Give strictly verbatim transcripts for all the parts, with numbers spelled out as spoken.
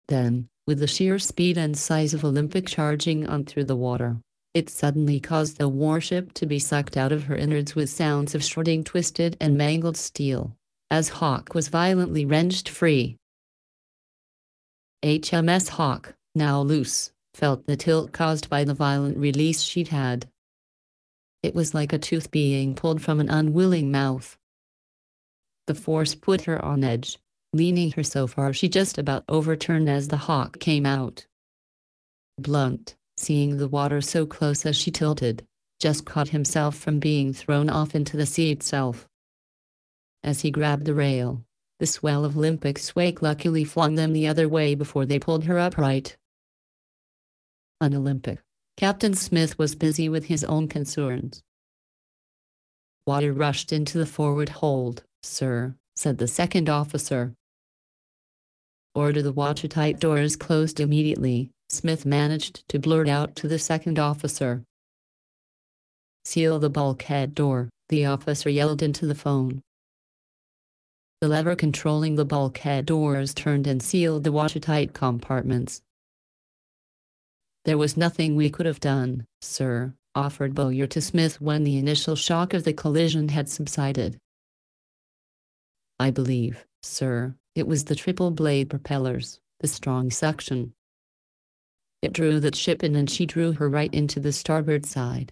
Then, with the sheer speed and size of Olympic charging on through the water, it suddenly caused the warship to be sucked out of her innards with sounds of shredding twisted and mangled steel, as Hawk was violently wrenched free. H M S Hawk, now loose, felt the tilt caused by the violent release she'd had. It was like a tooth being pulled from an unwilling mouth. The force put her on edge, leaning her so far she just about overturned as the Hawk came out. Blunt, seeing the water so close as she tilted, just caught himself from being thrown off into the sea itself. As he grabbed the rail, the swell of Olympic's wake luckily flung them the other way before they pulled her upright. On Olympic, Captain Smith was busy with his own concerns. "Water rushed into the forward hold, sir," said the second officer. "Order the watertight doors closed immediately," Smith managed to blurt out to the second officer. "Seal the bulkhead door," the officer yelled into the phone. The lever controlling the bulkhead doors turned and sealed the watertight compartments. "There was nothing we could have done, sir," offered Bowyer to Smith when the initial shock of the collision had subsided. "I believe, sir, it was the triple-blade propellers, the strong suction. It drew that ship in and she drew her right into the starboard side."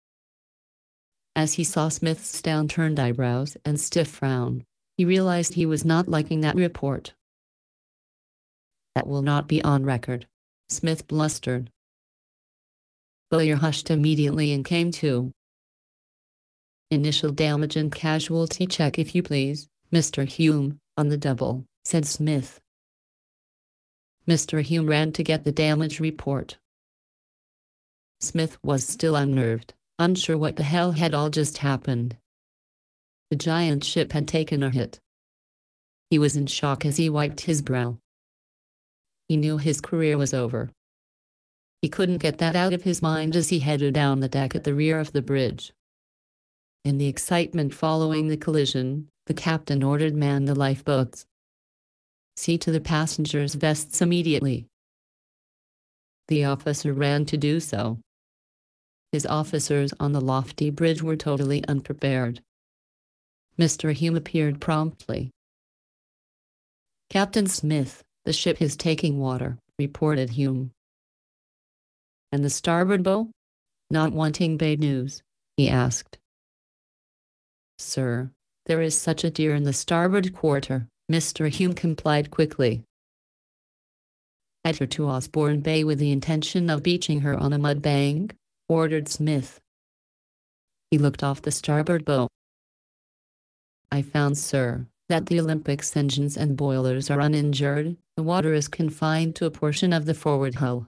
As he saw Smith's downturned eyebrows and stiff frown, he realized he was not liking that report. "That will not be on record," Smith blustered. Bowyer hushed immediately and came to. "Initial damage and casualty check if you please, Mister Hume, on the double," said Smith. Mister Hume ran to get the damage report. Smith was still unnerved, unsure what the hell had all just happened. The giant ship had taken a hit. He was in shock as he wiped his brow. He knew his career was over. He couldn't get that out of his mind as he headed down the deck at the rear of the bridge. In the excitement following the collision, the captain ordered man the lifeboats. "See to the passengers' vests immediately." The officer ran to do so. His officers on the lofty bridge were totally unprepared. Mister Hume appeared promptly. "Captain Smith, the ship is taking water," reported Hume. "And the starboard bow?" Not wanting bad news, he asked. "Sir, there is such a deer in the starboard quarter," Mister Hume complied quickly. "Head her to Osborne Bay with the intention of beaching her on a mud bank," ordered Smith. He looked off the starboard bow. "I found, sir, that the Olympic's engines and boilers are uninjured. The water is confined to a portion of the forward hull."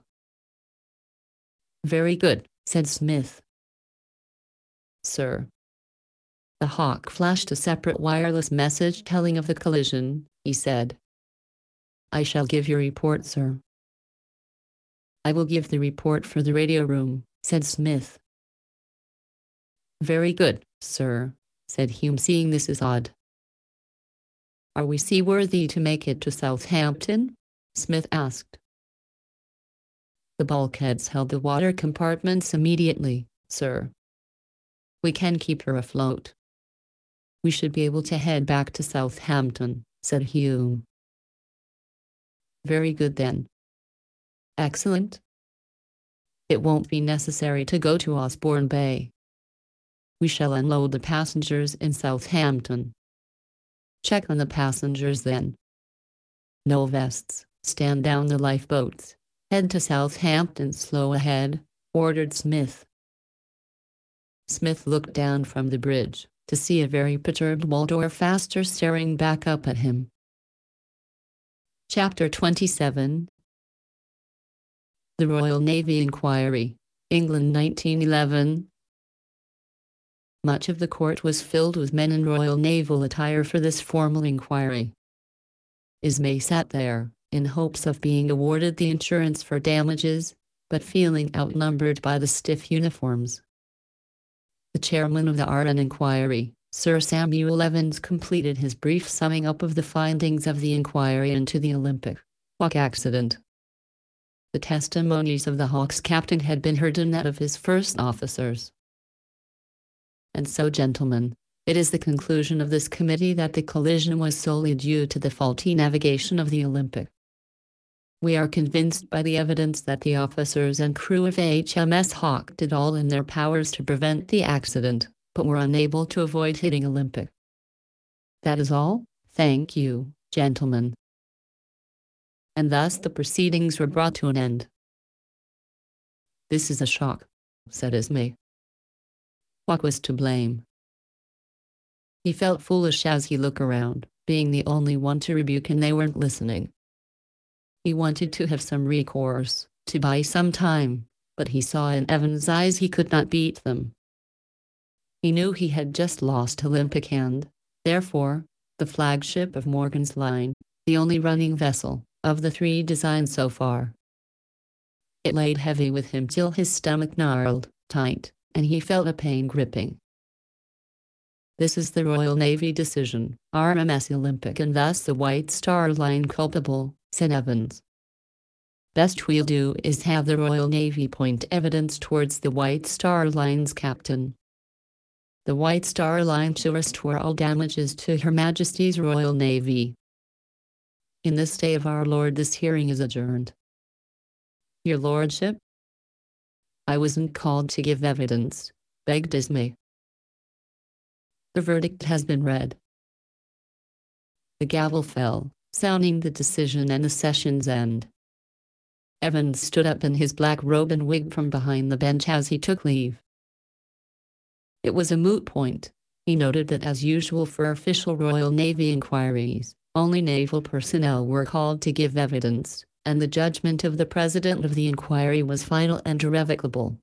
"Very good," said Smith. "Sir." The Hawk flashed a separate wireless message telling of the collision, he said. "I shall give your report, sir." "I will give the report for the radio room," said Smith. "Very good, sir," said Hume, seeing this is odd. "Are we seaworthy to make it to Southampton?" Smith asked. "The bulkheads held the water compartments immediately, sir. We can keep her afloat. We should be able to head back to Southampton," said Hume. "Very good then." "Excellent. It won't be necessary to go to Osborne Bay. We shall unload the passengers in Southampton." "Check on the passengers then. No vests, stand down the lifeboats, head to Southampton slow ahead," ordered Smith. Smith looked down from the bridge to see a very perturbed Waldorf Aster staring back up at him. Chapter twenty-seven. The Royal Navy Inquiry, England nineteen eleven. Much of the court was filled with men in Royal Naval attire for this formal inquiry. Ismay sat there, in hopes of being awarded the insurance for damages, but feeling outnumbered by the stiff uniforms. The chairman of the R N inquiry, Sir Samuel Evans, completed his brief summing up of the findings of the inquiry into the Olympic, Hawk accident. The testimonies of the Hawks captain had been heard and that of his first officers. And so, gentlemen, it is the conclusion of this committee that the collision was solely due to the faulty navigation of the Olympic. We are convinced by the evidence that the officers and crew of H M S Hawk did all in their powers to prevent the accident, but were unable to avoid hitting Olympic. That is all. Thank you, gentlemen. And thus the proceedings were brought to an end. This is a shock, said Esme. Hawk was to blame. He felt foolish as he looked around, being the only one to rebuke, and they weren't listening. He wanted to have some recourse, to buy some time, but he saw in Evan's eyes he could not beat them. He knew he had just lost Olympic and, therefore, the flagship of Morgan's line, the only running vessel of the three designed so far. It laid heavy with him till his stomach gnarled tight, and he felt a pain gripping. This is the Royal Navy decision, R M S Olympic, and thus the White Star Line culpable, said Evans. Best we'll do is have the Royal Navy point evidence towards the White Star Line's captain. The White Star Line shall restore all damages to Her Majesty's Royal Navy. In this day of our Lord, this hearing is adjourned. Your Lordship? I wasn't called to give evidence, begged Esme. The verdict has been read. The gavel fell, sounding the decision and the session's end. Evans stood up in his black robe and wig from behind the bench as he took leave. It was a moot point. He noted that, as usual for official Royal Navy inquiries, only naval personnel were called to give evidence, and the judgment of the president of the inquiry was final and irrevocable.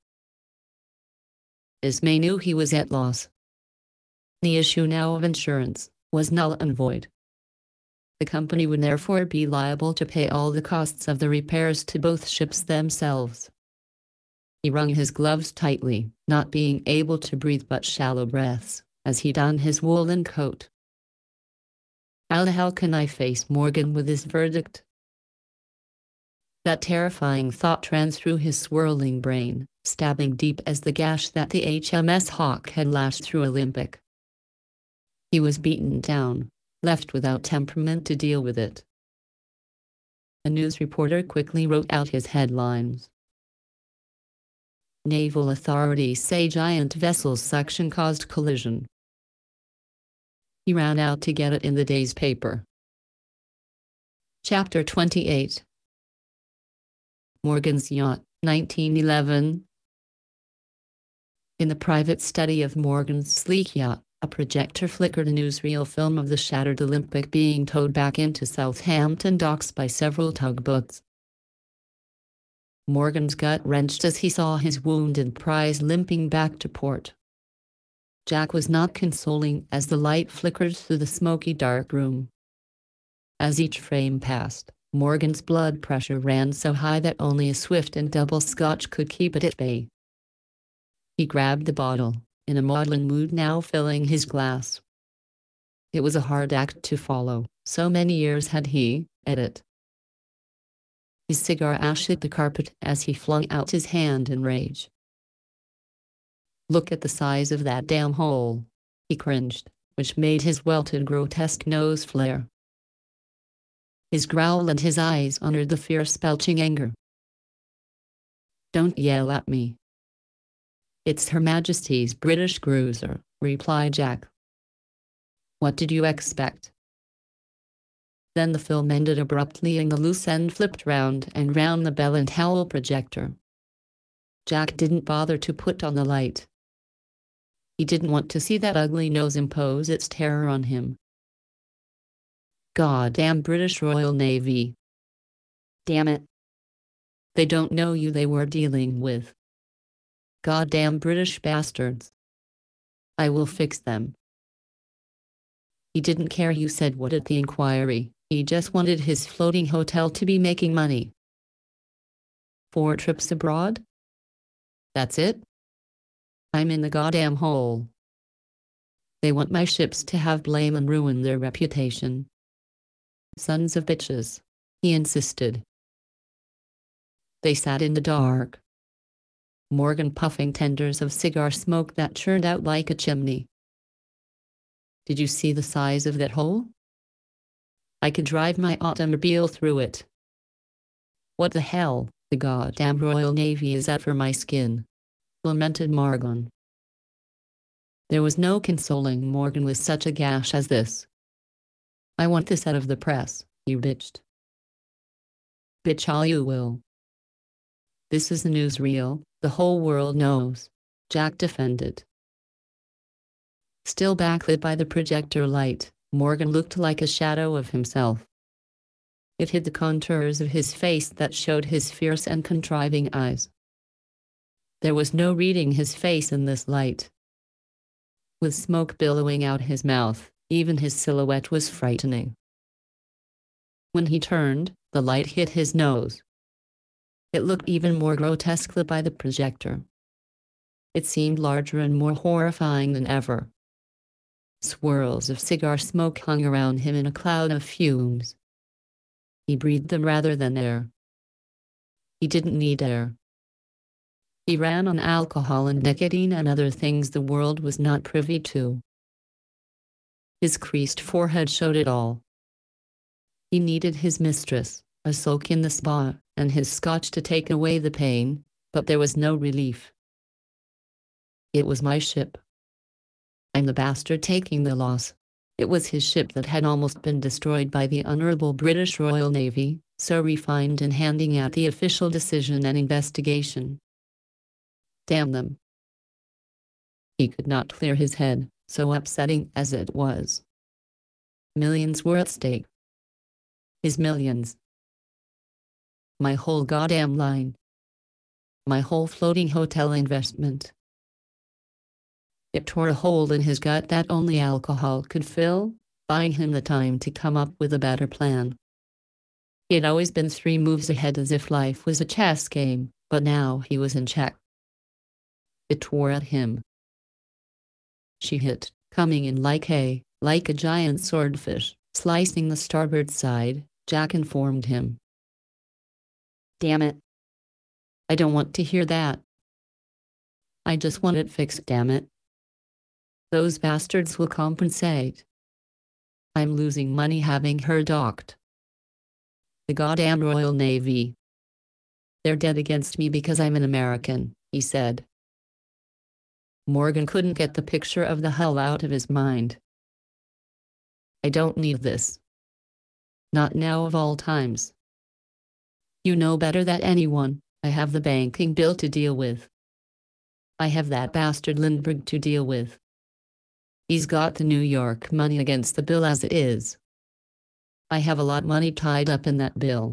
Esme knew he was at loss. The issue now of insurance was null and void. The company would therefore be liable to pay all the costs of the repairs to both ships themselves. He wrung his gloves tightly, not being able to breathe but shallow breaths, as he donned his woolen coat. How the hell can I face Morgan with this verdict? That terrifying thought ran through his swirling brain, stabbing deep as the gash that the H M S Hawk had lashed through Olympic. He was beaten down, left without temperament to deal with it. A news reporter quickly wrote out his headlines. Naval authorities say giant vessel's suction caused collision. He ran out to get it in the day's paper. Chapter twenty-eight. Morgan's Yacht, nineteen eleven. In the private study of Morgan's sleek yacht, a projector flickered a newsreel film of the shattered Olympic being towed back into Southampton docks by several tugboats. Morgan's gut wrenched as he saw his wounded prize limping back to port. Jack was not consoling as the light flickered through the smoky dark room. As each frame passed, Morgan's blood pressure ran so high that only a swift and double scotch could keep it at bay. He grabbed the bottle, in a maudlin mood now filling his glass. It was a hard act to follow, so many years had he at it. His cigar ash hit the carpet as he flung out his hand in rage. Look at the size of that damn hole, he cringed, which made his welted grotesque nose flare. His growl and his eyes honored the fierce belching anger. Don't yell at me. It's Her Majesty's British cruiser, replied Jack. What did you expect? Then the film ended abruptly and the loose end flipped round and round the bell and towel projector. Jack didn't bother to put on the light. He didn't want to see that ugly nose impose its terror on him. Goddamn British Royal Navy. Damn it. They don't know you they were dealing with. Goddamn British bastards. I will fix them. He didn't care who said what at the inquiry, he just wanted his floating hotel to be making money. Four trips abroad? That's it? I'm in the goddamn hole. They want my ships to have blame and ruin their reputation. Sons of bitches. he insisted. They sat in the dark, Morgan puffing tenders of cigar smoke that churned out like a chimney. Did you see the size of that hole? I could drive my automobile through it. What the hell, the goddamn Royal Navy is out for my skin, lamented Morgan. There was no consoling Morgan with such a gash as this. I want this out of the press, he bitched. Bitch all you will. This is the newsreel, the whole world knows, Jack defended. Still backlit by the projector light, Morgan looked like a shadow of himself. It hid the contours of his face that showed his fierce and contriving eyes. There was no reading his face in this light. With smoke billowing out his mouth, even his silhouette was frightening. When he turned, the light hit his nose. It looked even more grotesque by the projector. It seemed larger and more horrifying than ever. Swirls of cigar smoke hung around him in a cloud of fumes. He breathed them rather than air. He didn't need air. He ran on alcohol and nicotine and other things the world was not privy to. His creased forehead showed it all. He needed his mistress, a soak in the spa, and his scotch to take away the pain, but there was no relief. It was my ship. I'm the bastard taking the loss. It was his ship that had almost been destroyed by the Honourable British Royal Navy, so refined in handing out the official decision and investigation. Damn them. He could not clear his head, so upsetting as it was. Millions were at stake. His millions. My whole goddamn line. My whole floating hotel investment. It tore a hole in his gut that only alcohol could fill, buying him the time to come up with a better plan. He had always been three moves ahead as if life was a chess game, but now he was in check. It tore at him. She hit, coming in like a, like a giant swordfish, slicing the starboard side, Jack informed him. Damn it. I don't want to hear that. I just want it fixed, damn it. Those bastards will compensate. I'm losing money having her docked. The goddamn Royal Navy. They're dead against me because I'm an American, he said. Morgan couldn't get the picture of the hull out of his mind. I don't need this. Not now of all times. You know better than anyone, I have the banking bill to deal with. I have that bastard Lindbergh to deal with. He's got the New York money against the bill as it is. I have a lot of money tied up in that bill.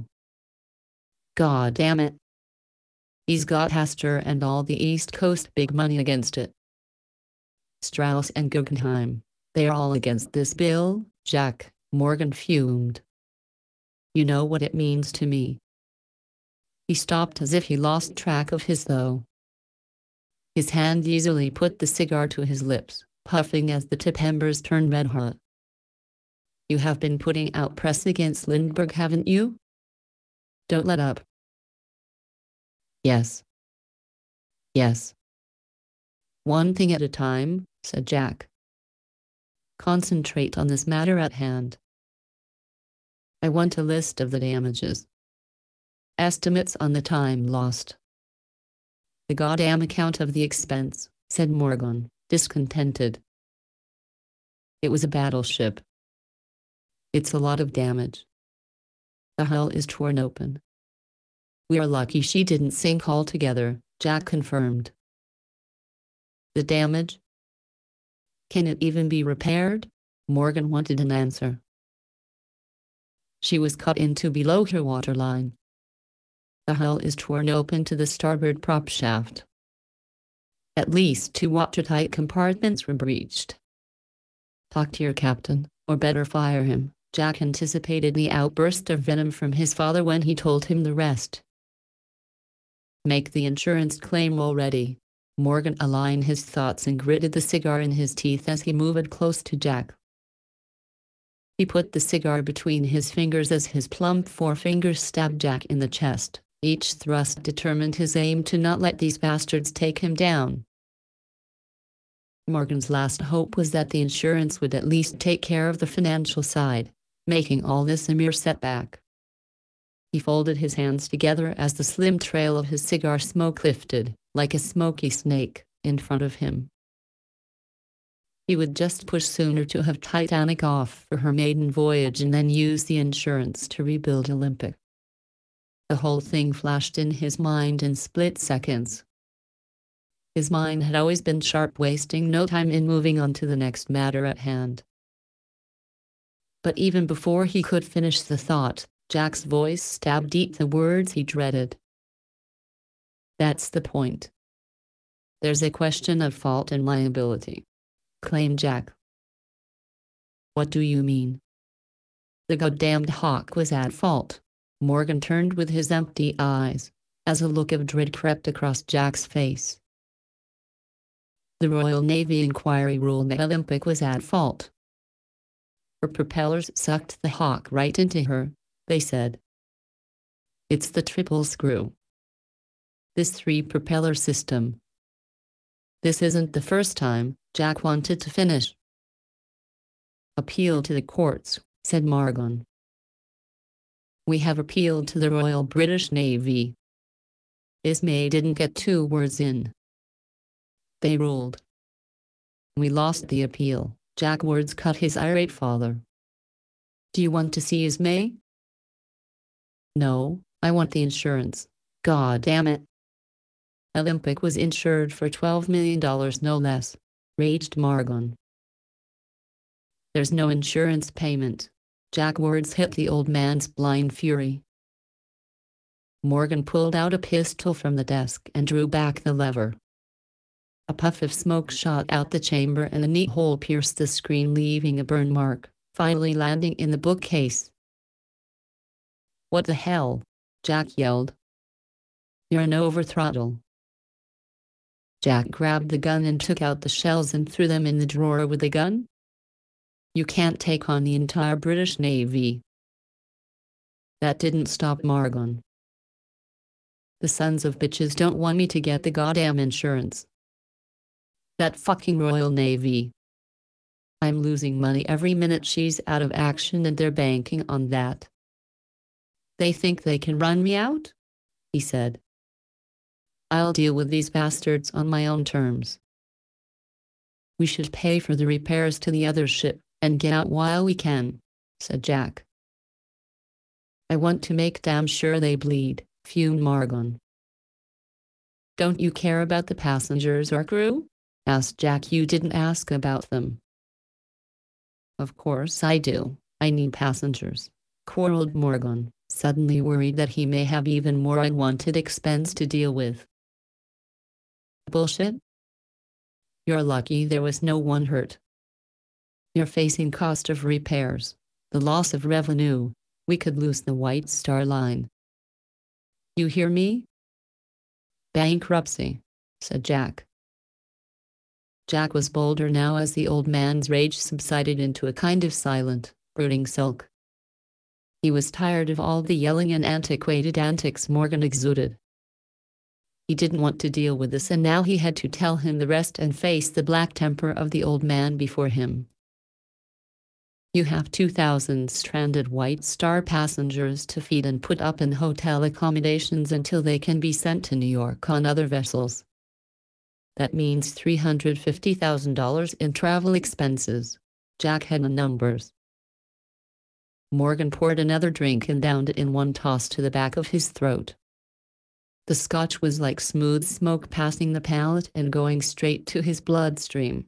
God damn it. He's got Astor and all the East Coast big money against it. Strauss and Guggenheim, they're all against this bill, Jack, Morgan fumed. You know what it means to me. He stopped as if he lost track of his though. His hand easily put the cigar to his lips, puffing as the tip embers turned red hot. You have been putting out press against Lindbergh, haven't you? Don't let up. Yes. Yes. One thing at a time, said Jack. Concentrate on this matter at hand. I want a list of the damages. Estimates on the time lost. The goddamn account of the expense, said Morgan, discontented. It was a battleship. It's a lot of damage. The hull is torn open. We are lucky she didn't sink altogether, Jack confirmed. The damage? Can it even be repaired? Morgan wanted an answer. She was cut into below her waterline. The hull is torn open to the starboard prop shaft. At least two watertight compartments were breached. Talk to your captain, or better fire him. Jack anticipated the outburst of venom from his father when he told him the rest. Make the insurance claim already. Morgan aligned his thoughts and gritted the cigar in his teeth as he moved close to Jack. He put the cigar between his fingers as his plump forefinger stabbed Jack in the chest. Each thrust determined his aim to not let these bastards take him down. Morgan's last hope was that the insurance would at least take care of the financial side, making all this a mere setback. He folded his hands together as the slim trail of his cigar smoke lifted, like a smoky snake, in front of him. He would just push sooner to have Titanic off for her maiden voyage and then use the insurance to rebuild Olympic. The whole thing flashed in his mind in split seconds. His mind had always been sharp, wasting no time in moving on to the next matter at hand. But even before he could finish the thought, Jack's voice stabbed deep the words he dreaded. "That's the point. There's a question of fault and liability," claimed Jack. "What do you mean?" "The goddamned Hawk was at fault." Morgan turned with his empty eyes, as a look of dread crept across Jack's face. "The Royal Navy inquiry ruled that Olympic was at fault. Her propellers sucked the Hawk right into her, they said. It's the triple screw. This three-propeller system. This isn't the first time," Jack wanted to finish. "Appeal to the courts," said Morgan. "We have appealed to the Royal British Navy." Ismay didn't get two words in. "They ruled. We lost the appeal." Jack's words cut his irate father. "Do you want to see Ismay?" "No, I want the insurance. God damn it." "Olympic was insured for twelve million dollars no less," raged Morgan. "There's no insurance payment." Jack's words hit the old man's blind fury. Morgan pulled out a pistol from the desk and drew back the lever. A puff of smoke shot out the chamber and a neat hole pierced the screen, leaving a burn mark, finally landing in the bookcase. "What the hell?" Jack yelled. "You're an overthrottle." Jack grabbed the gun and took out the shells and threw them in the drawer with the gun. "You can't take on the entire British Navy." That didn't stop Morgan. "The sons of bitches don't want me to get the goddamn insurance. That fucking Royal Navy. I'm losing money every minute she's out of action and they're banking on that. They think they can run me out?" he said. "I'll deal with these bastards on my own terms. We should pay for the repairs to the other ship and get out while we can," said Jack. "I want to make damn sure they bleed," fumed Morgan. "Don't you care about the passengers or crew?" asked Jack. "You didn't ask about them." "Of course I do. I need passengers," quarreled Morgan, suddenly worried that he may have even more unwanted expense to deal with. "Bullshit. You're lucky there was no one hurt. You're facing cost of repairs, the loss of revenue. We could lose the White Star Line. You hear me?" "Bankruptcy," said Jack. Jack was bolder now as the old man's rage subsided into a kind of silent, brooding sulk. He was tired of all the yelling and antiquated antics Morgan exuded. He didn't want to deal with this, and now he had to tell him the rest and face the black temper of the old man before him. "You have two thousand stranded White Star passengers to feed and put up in hotel accommodations until they can be sent to New York on other vessels. That means three hundred fifty thousand dollars in travel expenses." Jack had the numbers. Morgan poured another drink and downed it in one toss to the back of his throat. The scotch was like smooth smoke passing the palate and going straight to his bloodstream.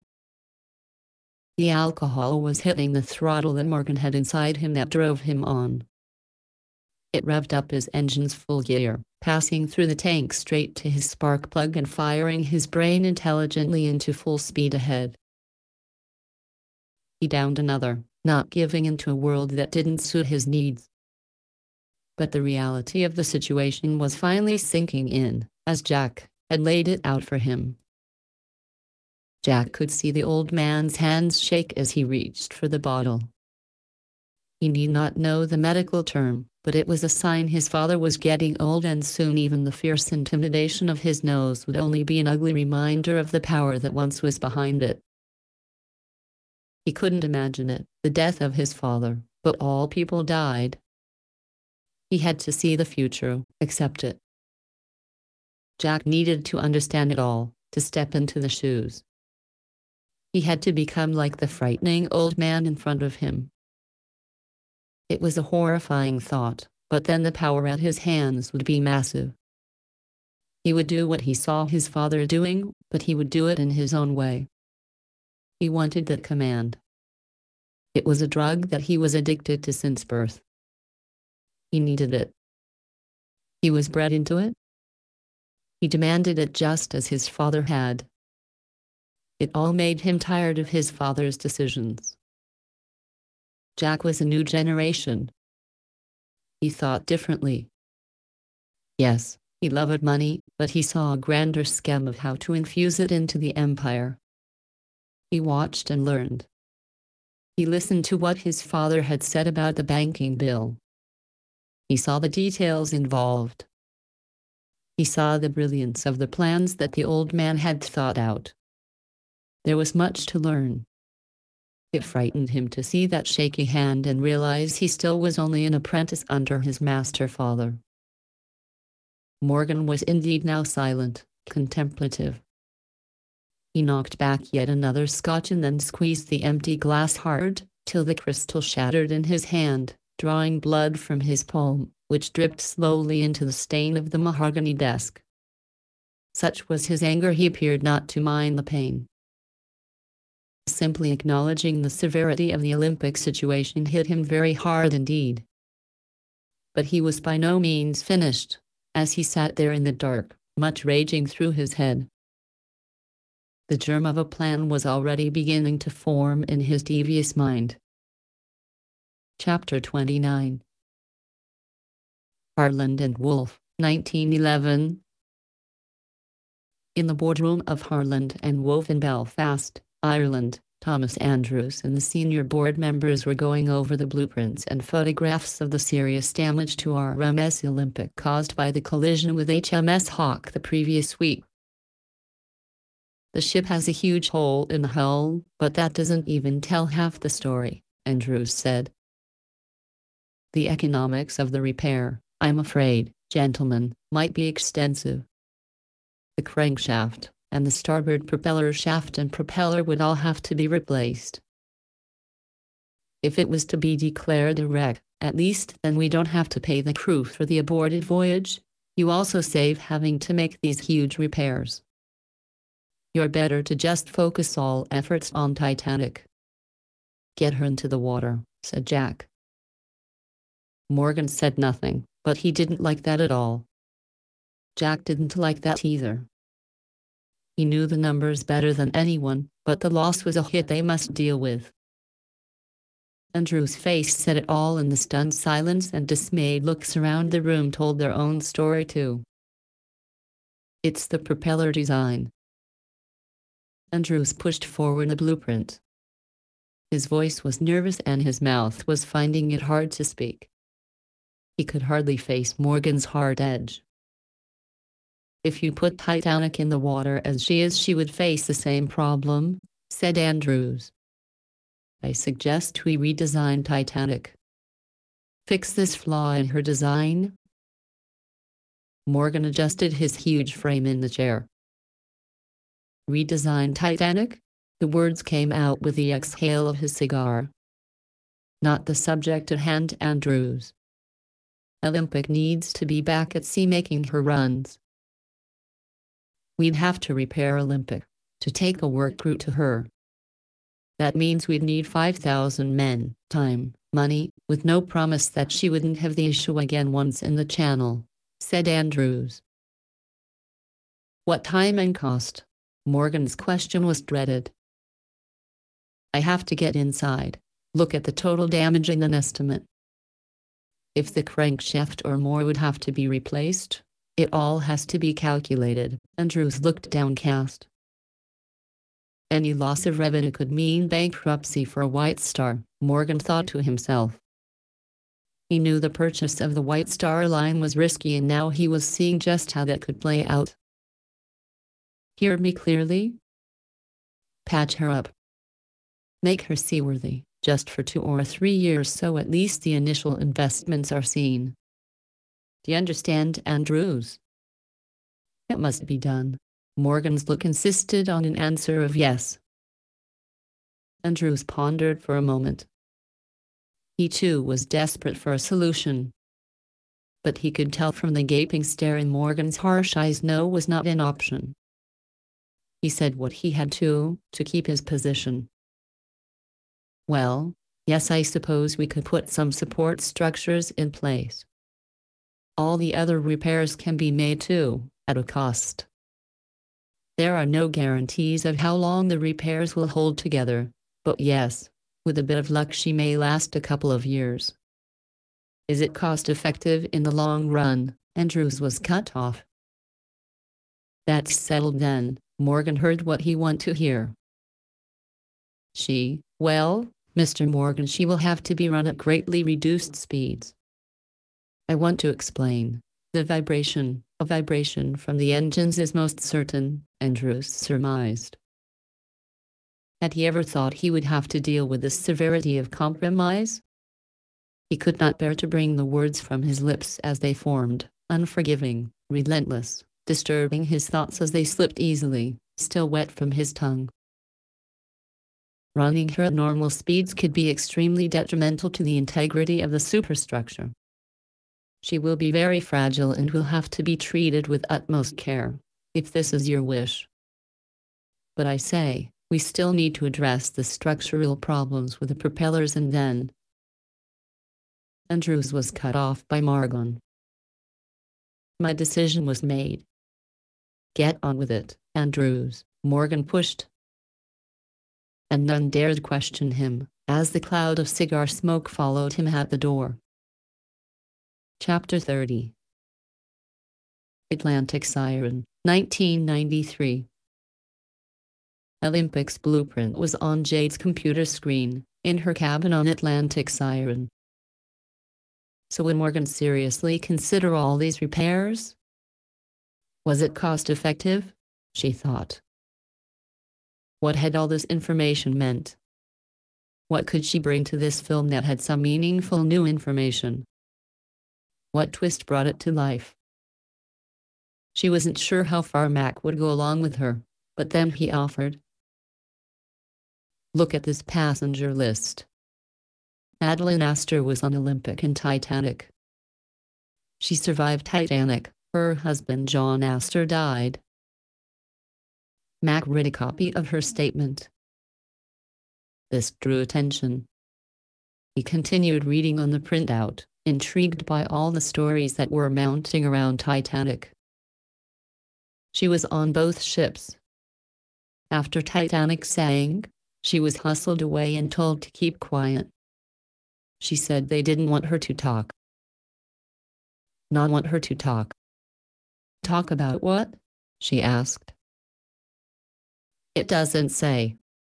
The alcohol was hitting the throttle that Morgan had inside him that drove him on. It revved up his engine's full gear, passing through the tank straight to his spark plug and firing his brain intelligently into full speed ahead. He downed another, not giving in to a world that didn't suit his needs. But the reality of the situation was finally sinking in, as Jack had laid it out for him. Jack could see the old man's hands shake as he reached for the bottle. He need not know the medical term, but it was a sign his father was getting old, and soon even the fierce intimidation of his nose would only be an ugly reminder of the power that once was behind it. He couldn't imagine it, the death of his father, but all people died. He had to see the future, accept it. Jack needed to understand it all, to step into the shoes. He had to become like the frightening old man in front of him. It was a horrifying thought, but then the power at his hands would be massive. He would do what he saw his father doing, but he would do it in his own way. He wanted that command. It was a drug that he was addicted to since birth. He needed it. He was bred into it. He demanded it just as his father had. It all made him tired of his father's decisions. Jack was a new generation. He thought differently. Yes, he loved money, but he saw a grander scheme of how to infuse it into the empire. He watched and learned. He listened to what his father had said about the banking bill. He saw the details involved. He saw the brilliance of the plans that the old man had thought out. There was much to learn. It frightened him to see that shaky hand and realize he still was only an apprentice under his master father. Morgan was indeed now silent, contemplative. He knocked back yet another scotch and then squeezed the empty glass hard, till the crystal shattered in his hand, drawing blood from his palm, which dripped slowly into the stain of the mahogany desk. Such was his anger, he appeared not to mind the pain. Simply acknowledging the severity of the Olympic situation hit him very hard indeed. But he was by no means finished, as he sat there in the dark, much raging through his head. The germ of a plan was already beginning to form in his devious mind. Chapter twenty-nine. Harland and Wolff, nineteen eleven. In the boardroom of Harland and Wolff in Belfast, Ireland, Thomas Andrews and the senior board members were going over the blueprints and photographs of the serious damage to R M S Olympic caused by the collision with H M S Hawk the previous week. The ship has a huge hole in the hull, but that doesn't even tell half the story, Andrews said. The economics of the repair, I'm afraid, gentlemen, might be extensive. The crankshaft and the starboard propeller shaft and propeller would all have to be replaced. If it was to be declared a wreck, at least then we don't have to pay the crew for the aborted voyage. You also save having to make these huge repairs. You're better to just focus all efforts on Titanic. Get her into the water, said Jack. Morgan said nothing, but he didn't like that at all. Jack didn't like that either. He knew the numbers better than anyone, but the loss was a hit they must deal with. Andrew's face said it all, and the stunned silence and dismayed looks around the room told their own story too. It's the propeller design. Andrews pushed forward a blueprint. His voice was nervous and his mouth was finding it hard to speak. He could hardly face Morgan's hard edge. If you put Titanic in the water as she is, she would face the same problem, said Andrews. I suggest we redesign Titanic. Fix this flaw in her design. Morgan adjusted his huge frame in the chair. Redesign Titanic? The words came out with the exhale of his cigar. Not the subject at hand, Andrews. Olympic needs to be back at sea making her runs. We'd have to repair Olympic, to take a work route to her. That means we'd need five thousand men, time, money, with no promise that she wouldn't have the issue again once in the channel, said Andrews. What time and cost? Morgan's question was dreaded. I have to get inside, look at the total damage and an estimate. If the crankshaft or more would have to be replaced, it all has to be calculated. Andrews looked downcast. Any loss of revenue could mean bankruptcy for White Star, Morgan thought to himself. He knew the purchase of the White Star Line was risky, and now he was seeing just how that could play out. Hear me clearly? Patch her up. Make her seaworthy, just for two or three years, so at least the initial investments are seen. Do you understand, Andrews? It must be done. Morgan's look insisted on an answer of yes. Andrews pondered for a moment. He too was desperate for a solution. But he could tell from the gaping stare in Morgan's harsh eyes no was not an option. He said what he had to, to keep his position. Well, yes, I suppose we could put some support structures in place. All the other repairs can be made too, at a cost. There are no guarantees of how long the repairs will hold together, but yes, with a bit of luck she may last a couple of years. Is it cost-effective in the long run? Andrews was cut off. That's settled then. Morgan heard what he wanted to hear. She, well, Mister Morgan, she will have to be run at greatly reduced speeds. I want to explain. The vibration, a vibration from the engines is most certain, Andrews surmised. Had he ever thought he would have to deal with the severity of compromise? He could not bear to bring the words from his lips as they formed, unforgiving, relentless, disturbing his thoughts as they slipped easily, still wet from his tongue. Running her at normal speeds could be extremely detrimental to the integrity of the superstructure. She will be very fragile and will have to be treated with utmost care, if this is your wish. But I say, we still need to address the structural problems with the propellers, and then... Andrews was cut off by Morgan. My decision was made. Get on with it, Andrews, Morgan pushed. And none dared question him, as the cloud of cigar smoke followed him out the door. Chapter thirty. Atlantic Siren, nineteen ninety-three. Olympic's blueprint was on Jade's computer screen, in her cabin on Atlantic Siren. So would Morgan seriously consider all these repairs? Was it cost-effective? She thought. What had all this information meant? What could she bring to this film that had some meaningful new information? What twist brought it to life? She wasn't sure how far Mac would go along with her, but then he offered. Look at this passenger list. Madeline Astor was on Olympic and Titanic. She survived Titanic. Her husband John Astor died. Mac read a copy of her statement. This drew attention. He continued reading on the printout, intrigued by all the stories that were mounting around Titanic. She was on both ships. After Titanic sank, she was hustled away and told to keep quiet. She said they didn't want her to talk. Not want her to talk. Talk about what? She asked. It doesn't say.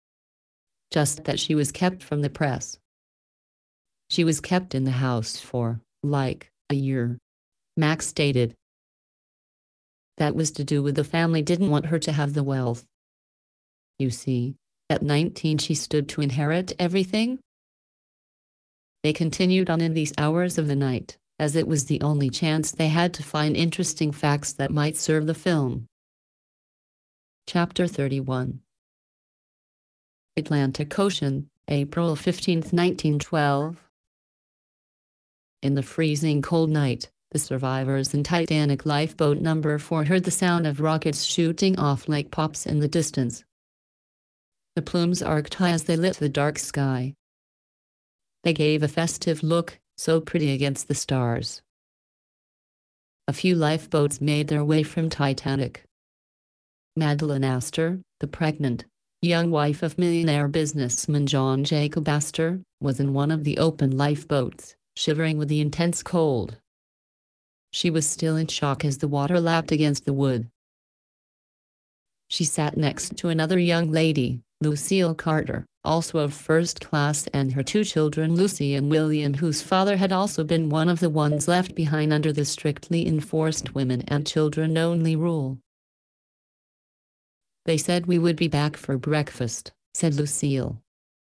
Just that she was kept from the press. She was kept in the house for, like, a year, Max stated. That was to do with the family didn't want her to have the wealth. You see, at nineteen she stood to inherit everything. They continued on in these hours of the night, as it was the only chance they had to find interesting facts that might serve the film. Chapter thirty-one. Atlantic Ocean, April fifteenth, nineteen twelve. In the freezing cold night, the survivors in Titanic lifeboat number four heard the sound of rockets shooting off like pops in the distance. The plumes arced high as they lit the dark sky. They gave a festive look, so pretty against the stars. A few lifeboats made their way from Titanic. Madeline Astor, the pregnant, young wife of millionaire businessman John Jacob Astor, was in one of the open lifeboats, shivering with the intense cold. She was still in shock as the water lapped against the wood. She sat next to another young lady, Lucille Carter, also of first class, and her two children, Lucy and William, whose father had also been one of the ones left behind under the strictly enforced women and children only rule. "They said we would be back for breakfast," said Lucille.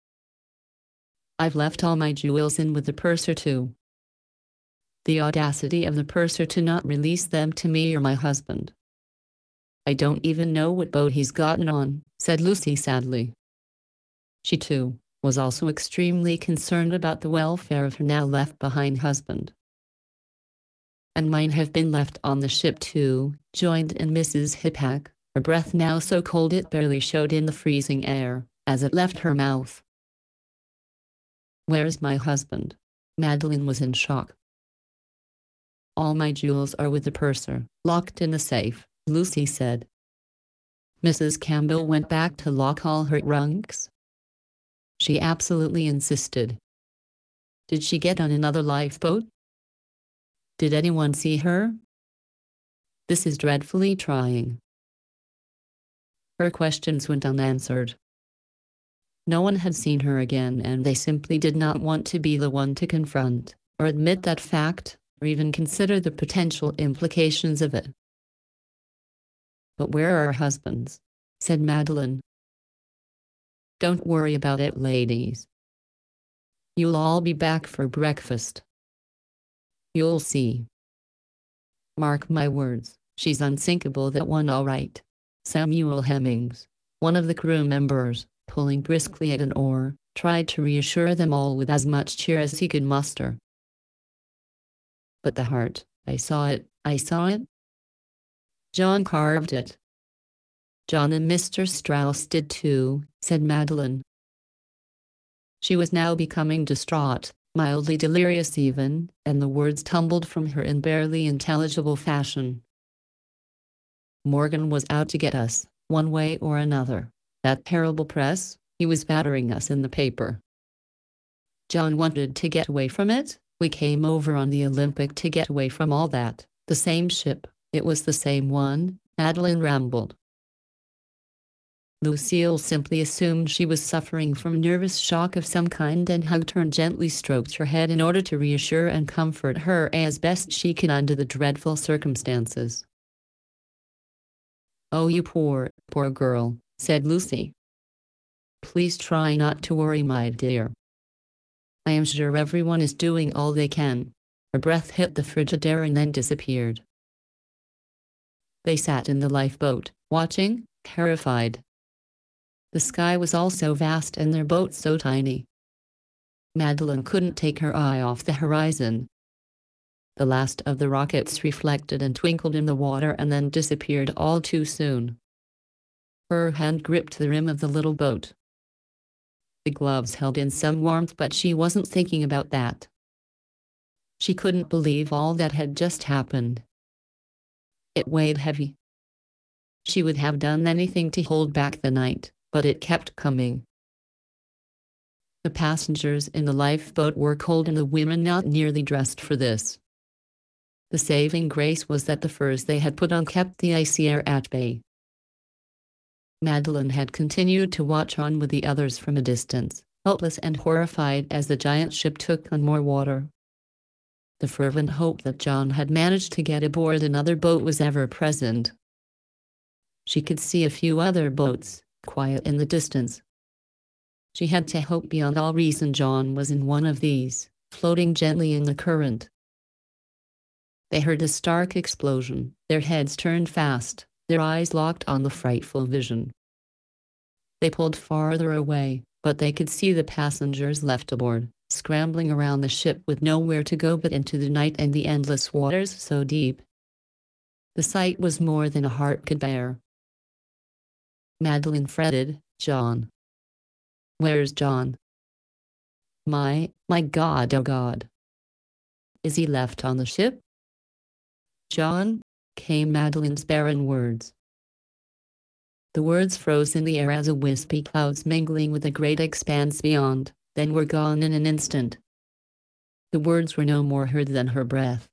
"I've left all my jewels in with the purser too." The audacity of the purser to not release them to me or my husband. "I don't even know what boat he's gotten on," said Lucy sadly. She, too, was also extremely concerned about the welfare of her now left-behind husband. "And mine have been left on the ship too," joined in Missus Hippack, her breath now so cold it barely showed in the freezing air, as it left her mouth. "Where's my husband?" Madeline was in shock. "All my jewels are with the purser, locked in the safe," Lucy said. "Missus Campbell went back to lock all her trunks. She absolutely insisted." "Did she get on another lifeboat? Did anyone see her?" "This is dreadfully trying." Her questions went unanswered. No one had seen her again, and they simply did not want to be the one to confront, or admit that fact, or even consider the potential implications of it. "But where are our husbands?" said Madeline. "Don't worry about it, ladies. You'll all be back for breakfast. You'll see. Mark my words, she's unsinkable, that one, all right." Samuel Hemmings, one of the crew members, pulling briskly at an oar, tried to reassure them all with as much cheer as he could muster. "But the heart, I saw it, I saw it. John carved it." "John and Mister Strauss did too," said Madeline. She was now becoming distraught, mildly delirious even, and the words tumbled from her in barely intelligible fashion. "Morgan was out to get us, one way or another. That terrible press, he was battering us in the paper. John wanted to get away from it. We came over on the Olympic to get away from all that. The same ship, it was the same one," Madeline rambled. Lucille simply assumed she was suffering from nervous shock of some kind and hugged her and gently stroked her head in order to reassure and comfort her as best she could under the dreadful circumstances. "Oh, you poor, poor girl," said Lucy. "Please try not to worry, my dear. I am sure everyone is doing all they can." Her breath hit the Frigidaire and then disappeared. They sat in the lifeboat, watching, terrified. The sky was all so vast and their boat so tiny. Madeline couldn't take her eye off the horizon. The last of the rockets reflected and twinkled in the water and then disappeared all too soon. Her hand gripped the rim of the little boat. The gloves held in some warmth, but she wasn't thinking about that. She couldn't believe all that had just happened. It weighed heavy. She would have done anything to hold back the night, but it kept coming. The passengers in the lifeboat were cold and the women not nearly dressed for this. The saving grace was that the furs they had put on kept the icy air at bay. Madeline had continued to watch on with the others from a distance, helpless and horrified as the giant ship took on more water. The fervent hope that John had managed to get aboard another boat was ever present. She could see a few other boats, quiet in the distance. She had to hope beyond all reason John was in one of these, floating gently in the current. They heard a stark explosion, their heads turned fast, their eyes locked on the frightful vision. They pulled farther away, but they could see the passengers left aboard, scrambling around the ship with nowhere to go but into the night and the endless waters so deep. The sight was more than a heart could bear. Madeline fretted, "John. Where's John? My, my God, oh God. Is he left on the ship?" "John?" came Madeline's barren words. The words froze in the air as a wispy clouds mingling with the great expanse beyond, then were gone in an instant. The words were no more heard than her breath.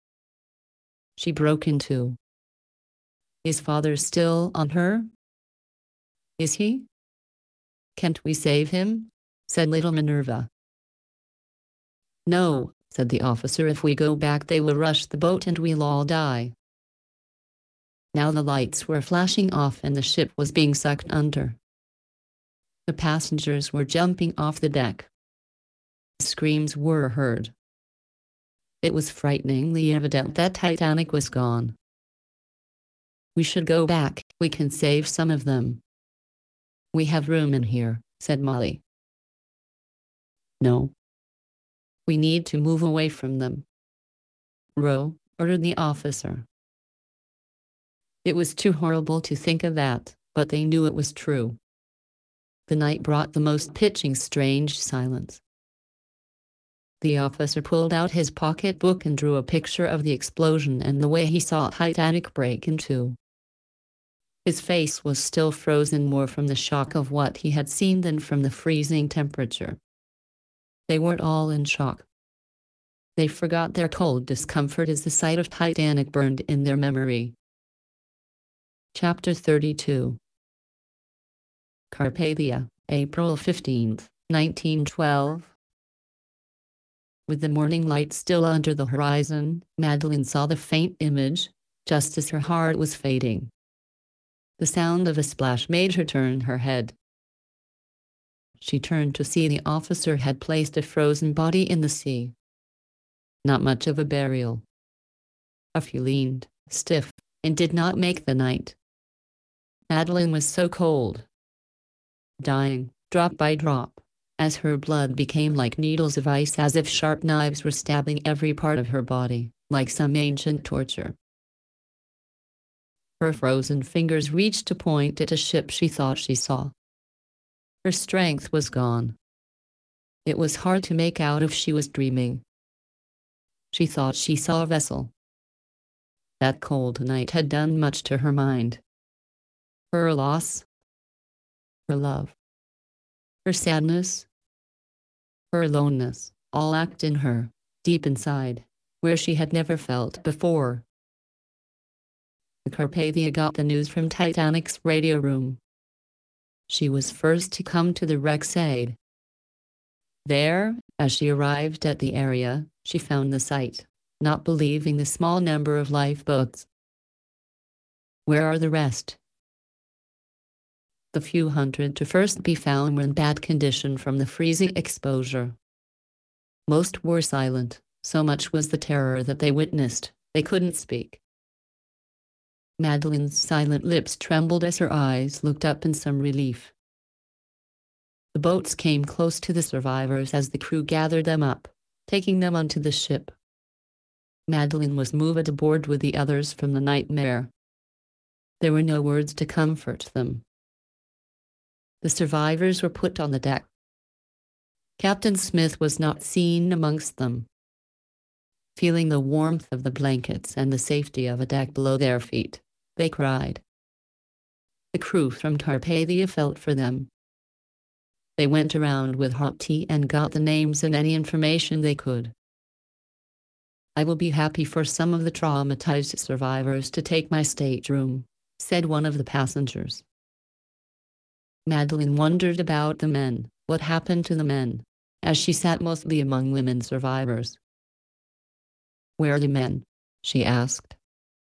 She broke into. "Is father still on her? Is he? "Can't we save him?" said little Minerva. "No," said the officer, "if we go back they will rush the boat and we'll all die." Now the lights were flashing off and the ship was being sucked under. The passengers were jumping off the deck. Screams were heard. It was frighteningly evident that Titanic was gone. "We should go back, we can save some of them." "We have room in here," said Molly. "No. We need to move away from them." "Row," ordered the officer. It was too horrible to think of that, but they knew it was true. The night brought the most pitching strange silence. The officer pulled out his pocketbook and drew a picture of the explosion and the way he saw Titanic break in two. His face was still frozen, more from the shock of what he had seen than from the freezing temperature. They were all in shock. They forgot their cold discomfort as the sight of Titanic burned in their memory. Chapter thirty-two. Carpathia, April fifteenth, nineteen twelve. With the morning light still under the horizon, Madeline saw the faint image, just as her heart was fading. The sound of a splash made her turn her head. She turned to see the officer had placed a frozen body in the sea. Not much of a burial. A few leaned, stiff, and did not make the night. Madeline was so cold. Dying, drop by drop, as her blood became like needles of ice, as if sharp knives were stabbing every part of her body, like some ancient torture. Her frozen fingers reached to point at a ship she thought she saw. Her strength was gone. It was hard to make out if she was dreaming. She thought she saw a vessel. That cold night had done much to her mind. Her loss, her love, her sadness, her aloneness, all acted in her, deep inside, where she had never felt before. The Carpathia got the news from Titanic's radio room. She was first to come to the wreck's aid. There, as she arrived at the area, she found the sight, not believing the small number of lifeboats. "Where are the rest?" The few hundred to first be found were in bad condition from the freezing exposure. Most were silent, so much was the terror that they witnessed, they couldn't speak. Madeline's silent lips trembled as her eyes looked up in some relief. The boats came close to the survivors as the crew gathered them up, taking them onto the ship. Madeline was moved aboard with the others from the nightmare. There were no words to comfort them. The survivors were put on the deck. Captain Smith was not seen amongst them. Feeling the warmth of the blankets and the safety of a deck below their feet, they cried. The crew from Carpathia felt for them. They went around with hot tea and got the names and any information they could. "I will be happy for some of the traumatized survivors to take my stateroom," said one of the passengers. Madeline wondered about the men, what happened to the men, as she sat mostly among women survivors. "Where are the men?" she asked.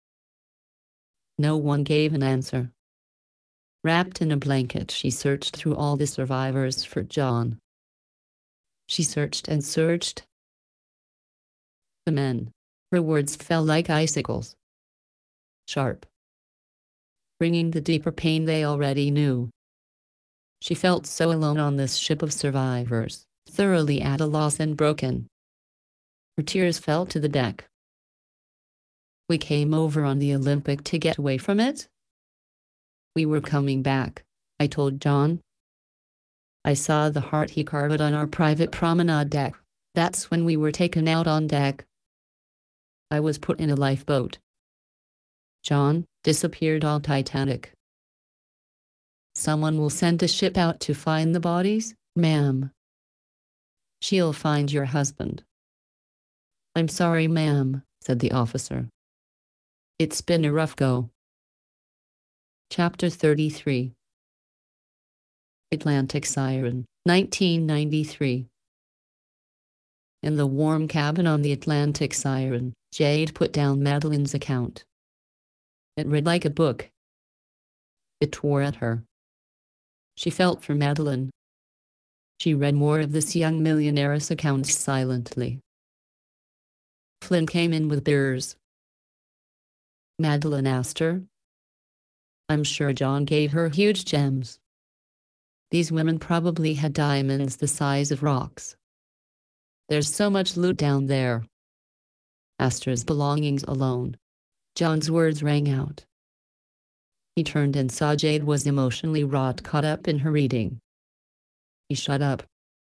No one gave an answer. Wrapped in a blanket, she searched through all the survivors for John. She searched and searched. The men. Her words fell like icicles. Sharp. Bringing the deeper pain they already knew. She felt so alone on this ship of survivors, thoroughly at a loss and broken. Her tears fell to the deck. "We came over on the Olympic to get away from it. We were coming back," I told John. "I saw the heart he carved on our private promenade deck. That's when we were taken out on deck. I was put in a lifeboat. John disappeared on Titanic." "Someone will send a ship out to find the bodies, ma'am." "She'll find your husband." "I'm sorry, ma'am," said the officer. "It's been a rough go." Chapter thirty-three. Atlantic Siren, nineteen ninety-three. In the warm cabin on the Atlantic Siren, Jade put down Madeline's account. It read like a book. It tore at her. She felt for Madeline. She read more of this young millionaire's accounts silently. Flynn came in with beers. Madeline asked her. I'm sure John gave her huge gems. These women probably had diamonds the size of rocks. There's so much loot down there. Astra's belongings alone. John's words rang out. He turned and saw Jade was emotionally wrought, caught up in her reading. He shut up.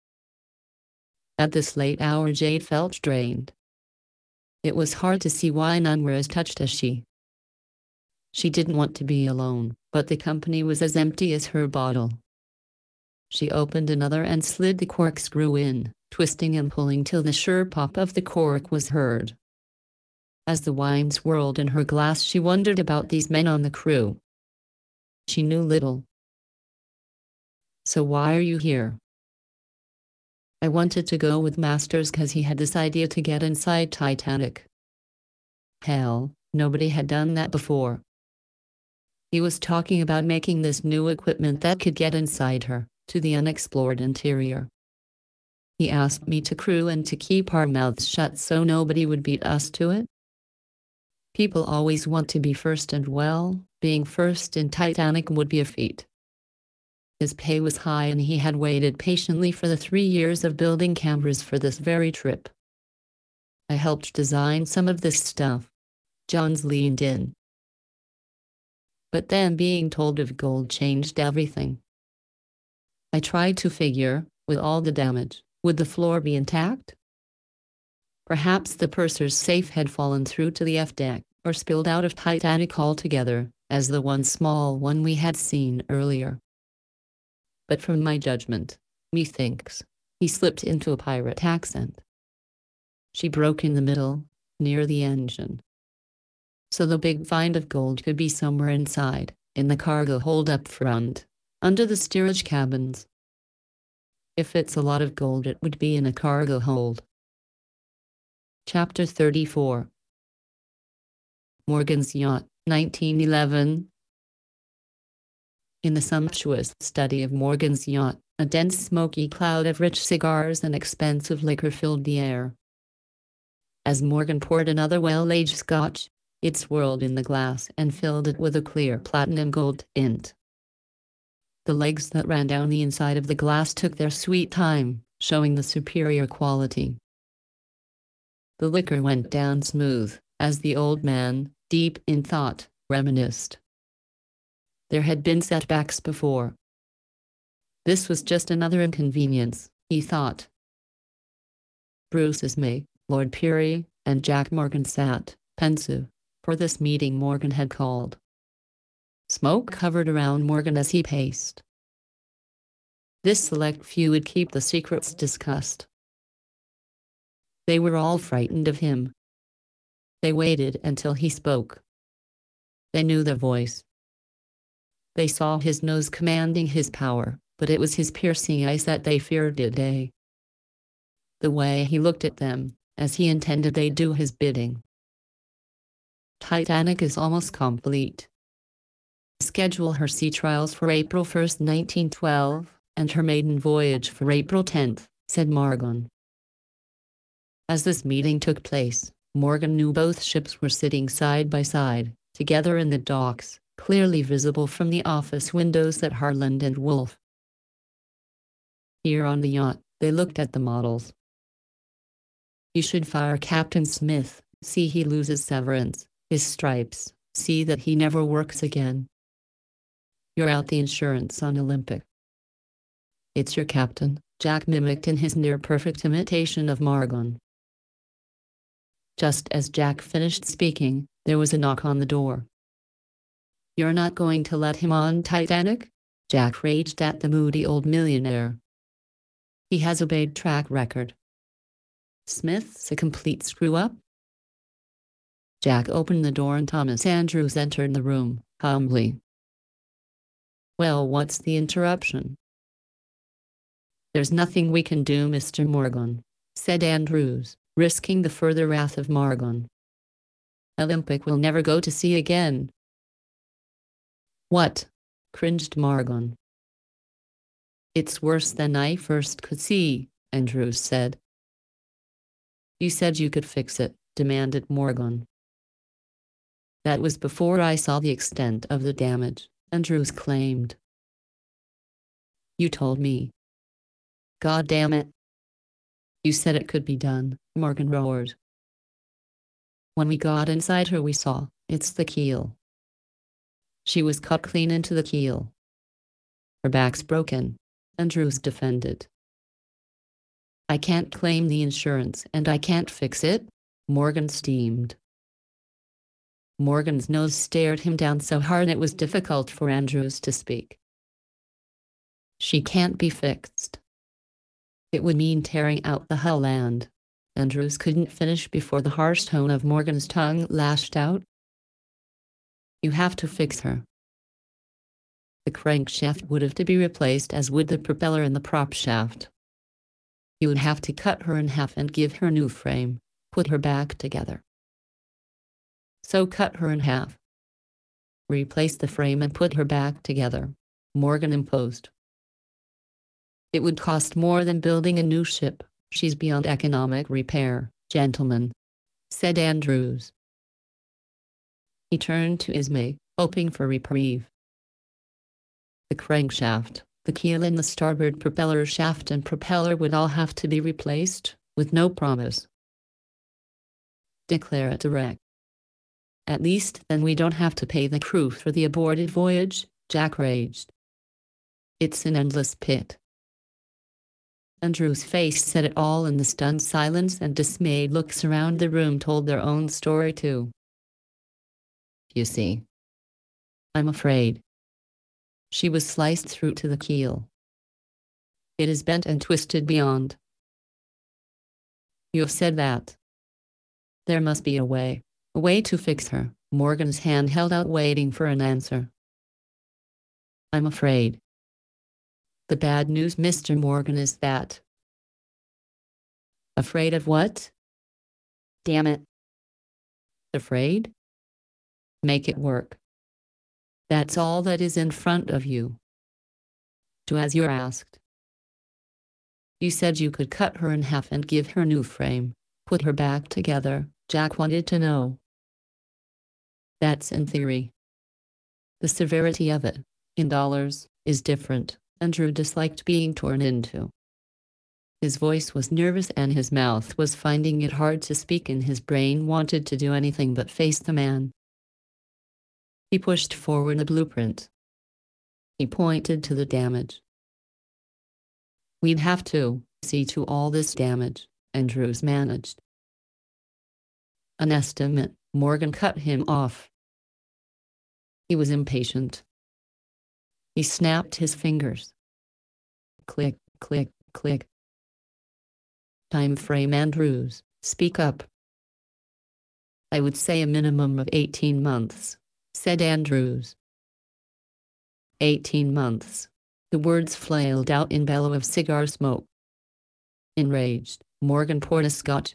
At this late hour Jade felt drained. It was hard to see why none were as touched as she. She didn't want to be alone, but the company was as empty as her bottle. She opened another and slid the corkscrew in, twisting and pulling till the sure pop of the cork was heard. As the wine swirled in her glass, she wondered about these men on the crew. She knew little. So why are you here? I wanted to go with Masters because he had this idea to get inside Titanic. Hell, nobody had done that before. He was talking about making this new equipment that could get inside her, to the unexplored interior. He asked me to crew and to keep our mouths shut so nobody would beat us to it. People always want to be first, and well, being first in Titanic would be a feat. His pay was high and he had waited patiently for the three years of building cameras for this very trip. I helped design some of this stuff. Johns leaned in. But then being told of gold changed everything. I tried to figure, with all the damage, would the floor be intact? Perhaps the purser's safe had fallen through to the F deck, or spilled out of Titanic altogether, as the one small one we had seen earlier. But from my judgment, methinks, he slipped into a pirate accent. She broke in the middle, near the engine. So the big find of gold could be somewhere inside, in the cargo hold up front, under the steerage cabins. If it's a lot of gold, it would be in a cargo hold. Chapter thirty-four. Morgan's Yacht, nineteen eleven. In the sumptuous study of Morgan's yacht, a dense smoky cloud of rich cigars and expensive liquor filled the air. As Morgan poured another well-aged scotch, it swirled in the glass and filled it with a clear platinum gold tint. The legs that ran down the inside of the glass took their sweet time, showing the superior quality. The liquor went down smooth, as the old man, deep in thought, reminisced. There had been setbacks before. This was just another inconvenience, he thought. Bruce's mate, Lord Peary, and Jack Morgan sat, pensive, for this meeting Morgan had called. Smoke hovered around Morgan as he paced. This select few would keep the secrets discussed. They were all frightened of him. They waited until he spoke. They knew the voice. They saw his nose commanding his power, but it was his piercing eyes that they feared today. The way he looked at them, as he intended they do his bidding. Titanic is almost complete. Schedule her sea trials for April first, nineteen twelve, and her maiden voyage for April tenth, said Morgan. As this meeting took place, Morgan knew both ships were sitting side by side, together in the docks, clearly visible from the office windows at Harland and Wolff. Here on the yacht, they looked at the models. You should fire Captain Smith, see he loses severance, his stripes, see that he never works again. You're out the insurance on Olympic. It's your captain, Jack mimicked in his near-perfect imitation of Morgan. Just as Jack finished speaking, there was a knock on the door. You're not going to let him on Titanic? Jack raged at the moody old millionaire. He has a bad track record. Smith's a complete screw-up? Jack opened the door and Thomas Andrews entered the room, humbly. Well, what's the interruption? "There's nothing we can do, Mister Morgan," said Andrews, risking the further wrath of Morgan. "Olympic will never go to sea again." "What?" cringed Morgan. "It's worse than I first could see," Andrews said. "You said you could fix it," demanded Morgan. "That was before I saw the extent of the damage," Andrews claimed. "You told me." "God damn it. You said it could be done," Morgan roared. "When we got inside her we saw, it's the keel. She was cut clean into the keel. Her back's broken," Andrews defended. "I can't claim the insurance and I can't fix it," Morgan steamed. Morgan's nose stared him down so hard it was difficult for Andrews to speak. "She can't be fixed. It would mean tearing out the hull and—" Andrews couldn't finish before the harsh tone of Morgan's tongue lashed out. "You have to fix her. The crankshaft would have to be replaced as would the propeller and the prop shaft. You would have to cut her in half and give her a new frame, put her back together." "So cut her in half. Replace the frame and put her back together," Morgan imposed. "It would cost more than building a new ship. She's beyond economic repair, gentlemen," said Andrews. He turned to Ismay, hoping for reprieve. "The crankshaft, the keel and the starboard propeller shaft and propeller would all have to be replaced, with no promise. Declare it direct. At least then we don't have to pay the crew for the aborted voyage," Jack raged. "It's an endless pit." Andrews' face said it all, and the stunned silence and dismayed looks around the room told their own story too. "You see, I'm afraid. She was sliced through to the keel. It is bent and twisted beyond." "You have said that. There must be a way, a way to fix her." Morgan's hand held out, waiting for an answer. "I'm afraid. The bad news, Mister Morgan, is that—" "Afraid of what? Damn it." "Afraid? Make it work. That's all that is in front of you. Do as you're asked. You said you could cut her in half and give her a new frame, put her back together," Jack wanted to know. "That's in theory. The severity of it, in dollars, is different." Andrew disliked being torn into. His voice was nervous and his mouth was finding it hard to speak, and his brain wanted to do anything but face the man. He pushed forward a blueprint. He pointed to the damage. "We'd have to see to all this damage," Andrews managed. "An estimate," Morgan cut him off. He was impatient. He snapped his fingers. Click, click, click. "Time frame, Andrews, speak up." "I would say a minimum of eighteen months, said Andrews. Eighteen months. The words flailed out in bellow of cigar smoke. Enraged, Morgan poured a scotch.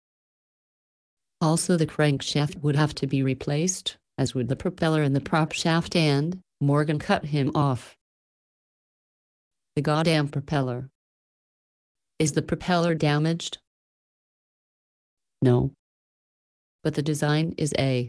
"Also the crankshaft would have to be replaced, as would the propeller and the prop shaft and—" Morgan cut him off. "The goddamn propeller." "Is the propeller damaged?" "No. But the design is A."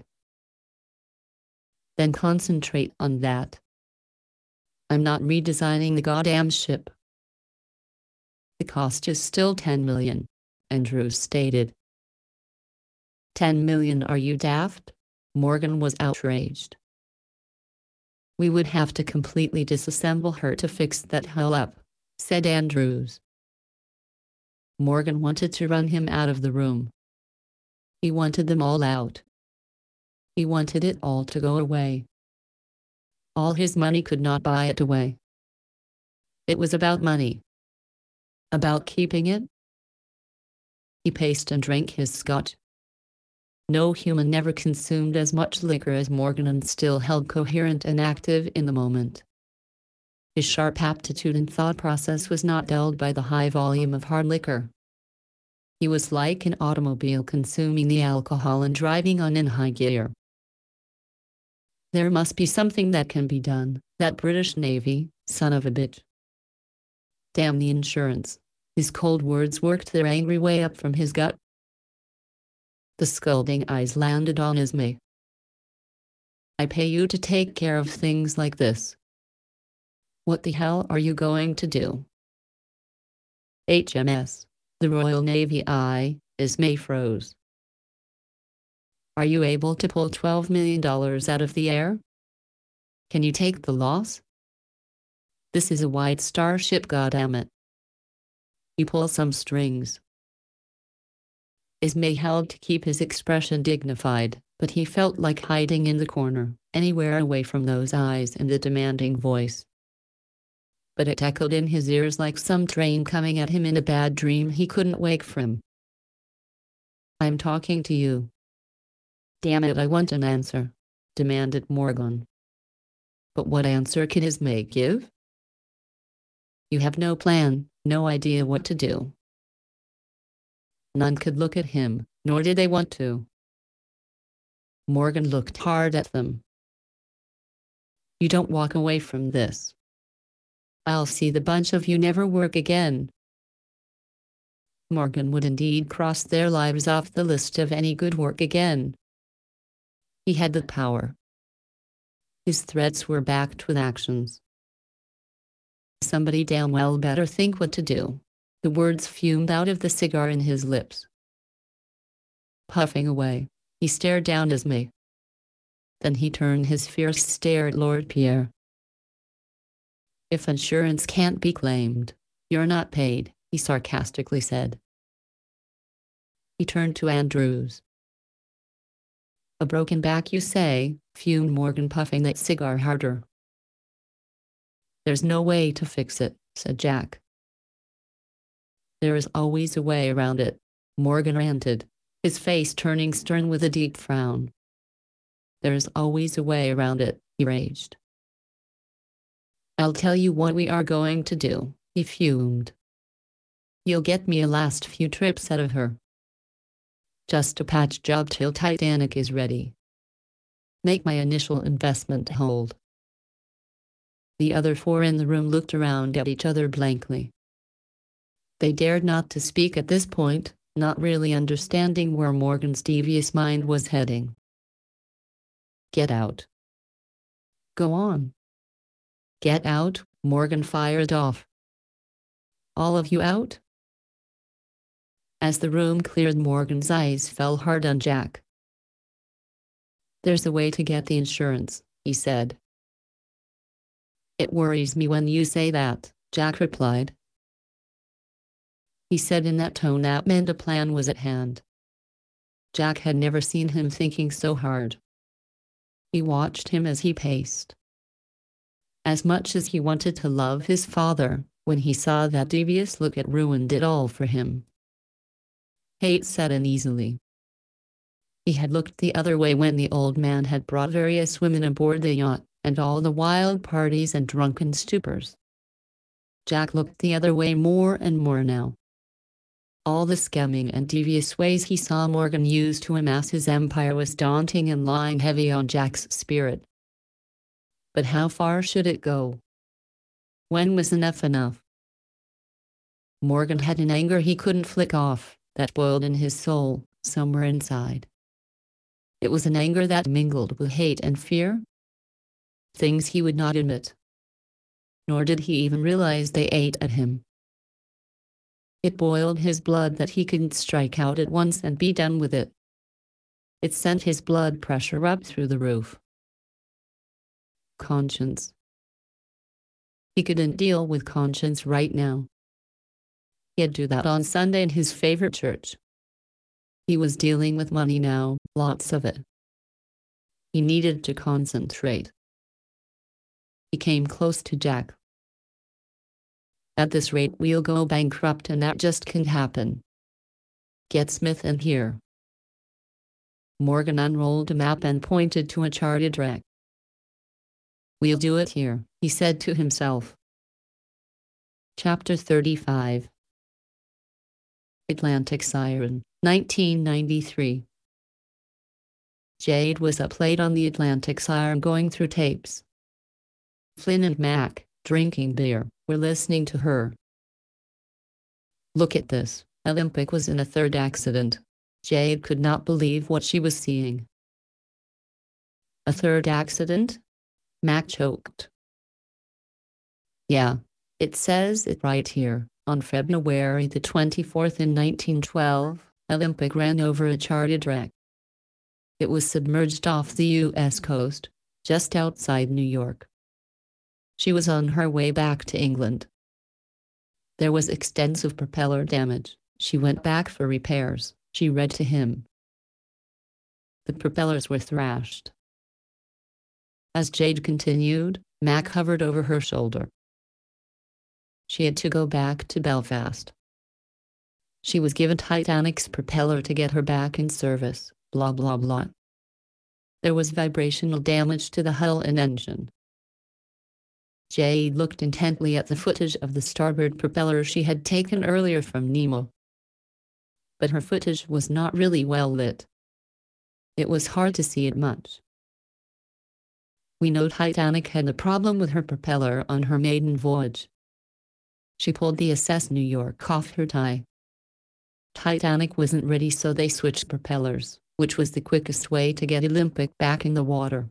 "Then concentrate on that. I'm not redesigning the goddamn ship." "The cost is still ten million, Andrews stated. ten million, are you daft?" Morgan was outraged. "We would have to completely disassemble her to fix that hull up," said Andrews. Morgan wanted to run him out of the room. He wanted them all out. He wanted it all to go away. All his money could not buy it away. It was about money. About keeping it. He paced and drank his scotch. No human never consumed as much liquor as Morgan and still held coherent and active in the moment. His sharp aptitude and thought process was not dulled by the high volume of hard liquor. He was like an automobile consuming the alcohol and driving on in high gear. There must be something that can be done. That British Navy, son of a bitch. Damn the insurance. His cold words worked their angry way up from his gut. The scolding eyes landed on Esme. I pay you to take care of things like this. What the hell are you going to do? H M S, the Royal Navy. I, Esme froze. Are you able to pull twelve million dollars out of the air? Can you take the loss? This is a White Star ship, goddammit. You pull some strings. Esme held to keep his expression dignified, but he felt like hiding in the corner, anywhere away from those eyes and the demanding voice. But it echoed in his ears like some train coming at him in a bad dream he couldn't wake from. I'm talking to you. Damn it, I want an answer, demanded Morgan. But what answer can Esme give? You have no plan, no idea what to do. None could look at him, nor did they want to. Morgan looked hard at them. You don't walk away from this. I'll see the bunch of you never work again. Morgan would indeed cross their lives off the list of any good work again. He had the power. His threats were backed with actions. Somebody damn well better think what to do. The words fumed out of the cigar in his lips. Puffing away, he stared down at Esme. Then he turned his fierce stare at Lord Pierre. If insurance can't be claimed, you're not paid, he sarcastically said. He turned to Andrews. A broken back, you say, fumed Morgan, puffing that cigar harder. There's no way to fix it, said Jack. There is always a way around it, Morgan ranted, his face turning stern with a deep frown. There is always a way around it, he raged. I'll tell you what we are going to do, he fumed. You'll get me a last few trips out of her. Just a patch job till Titanic is ready. Make my initial investment hold. The other four in the room looked around at each other blankly. They dared not to speak at this point, not really understanding where Morgan's devious mind was heading. Get out. Go on. Get out, Morgan fired off. All of you out? As the room cleared, Morgan's eyes fell hard on Jack. There's a way to get the insurance, he said. It worries me when you say that, Jack replied. He said in that tone that meant a plan was at hand. Jack had never seen him thinking so hard. He watched him as he paced. As much as he wanted to love his father, when he saw that devious look, it ruined it all for him. Hate set in easily. He had looked the other way when the old man had brought various women aboard the yacht, and all the wild parties and drunken stupors. Jack looked the other way more and more now. All the scamming and devious ways he saw Morgan use to amass his empire was daunting and lying heavy on Jack's spirit. But how far should it go? When was enough enough? Morgan had an anger he couldn't flick off, that boiled in his soul, somewhere inside. It was an anger that mingled with hate and fear. Things he would not admit. Nor did he even realize they ate at him. It boiled his blood that he couldn't strike out at once and be done with it. It sent his blood pressure up through the roof. Conscience. He couldn't deal with conscience right now. He'd do that on Sunday in his favorite church. He was dealing with money now, lots of it. He needed to concentrate. He came close to Jack. At this rate we'll go bankrupt, and that just can't happen. Get Smith in here. Morgan unrolled a map and pointed to a charted wreck. We'll do it here, he said to himself. Chapter thirty-five. Atlantic Siren, nineteen ninety-three. Jade was up late on the Atlantic Siren going through tapes. Flynn and Mac, drinking beer, were listening to her. "Look at this." Olympic was in a third accident. Jade could not believe what she was seeing. "A third accident?" Mac choked. "Yeah. It says it right here. On February the twenty-fourth in nineteen twelve, Olympic ran over a chartered wreck. It was submerged off the U S coast, just outside New York. She was on her way back to England. There was extensive propeller damage. She went back for repairs," she read to him. "The propellers were thrashed." As Jade continued, Mac hovered over her shoulder. She had to go back to Belfast. She was given Titanic's propeller to get her back in service, blah blah blah. There was vibrational damage to the hull and engine. Jade looked intently at the footage of the starboard propeller she had taken earlier from Nemo. But her footage was not really well lit. It was hard to see it much. "We know Titanic had a problem with her propeller on her maiden voyage." She pulled the S S New York off her tie. "Titanic wasn't ready, so they switched propellers, which was the quickest way to get Olympic back in the water.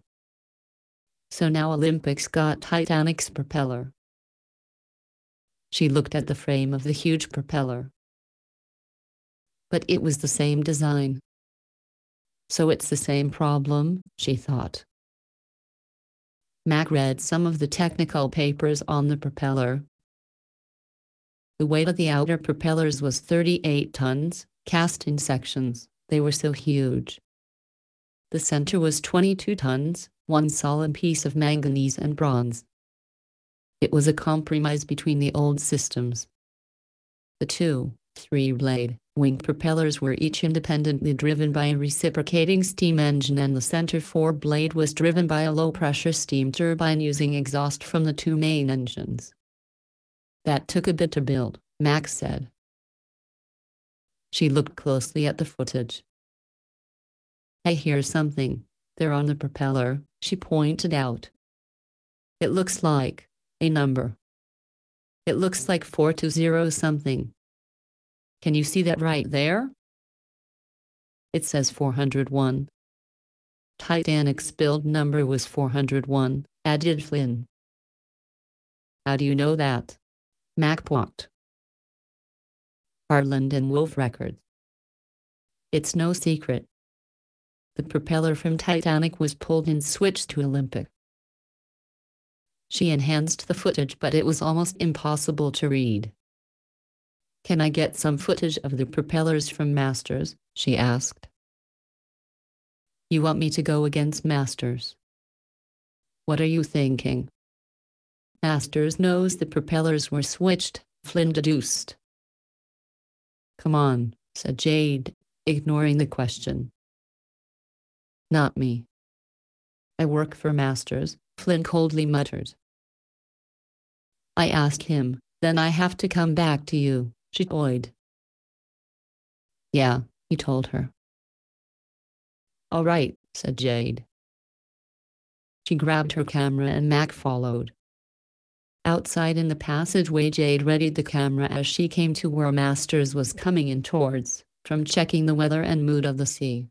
So now Olympic's got Titanic's propeller." She looked at the frame of the huge propeller. But it was the same design. So it's the same problem, she thought. Mac read some of the technical papers on the propeller. The weight of the outer propellers was thirty-eight tons, cast in sections. They were so huge. The center was twenty-two tons, one solid piece of manganese and bronze. It was a compromise between the old systems. The two, three-blade, wing propellers were each independently driven by a reciprocating steam engine, and the center four-blade was driven by a low-pressure steam turbine using exhaust from the two main engines. "That took a bit to build," Max said. She looked closely at the footage. "I hear something there on the propeller," she pointed out. "It looks like a number. It looks like four two zero something. Can you see that right there?" "It says four hundred one. Titanic's build number was four hundred one, added Flynn. "How do you know that?" Mac poked. "Harland and Wolff records. It's no secret. The propeller from Titanic was pulled and switched to Olympic." She enhanced the footage, but it was almost impossible to read. "Can I get some footage of the propellers from Masters?" she asked. "You want me to go against Masters?" "What are you thinking?" "Masters knows the propellers were switched," Flynn deduced. "Come on," said Jade, ignoring the question. "Not me. I work for Masters," Flynn coldly muttered. "I asked him, then I have to come back to you," she toyed. "Yeah," he told her. "All right," said Jade. She grabbed her camera and Mac followed. Outside in the passageway, Jade readied the camera as she came to where Masters was coming in towards, from checking the weather and mood of the sea.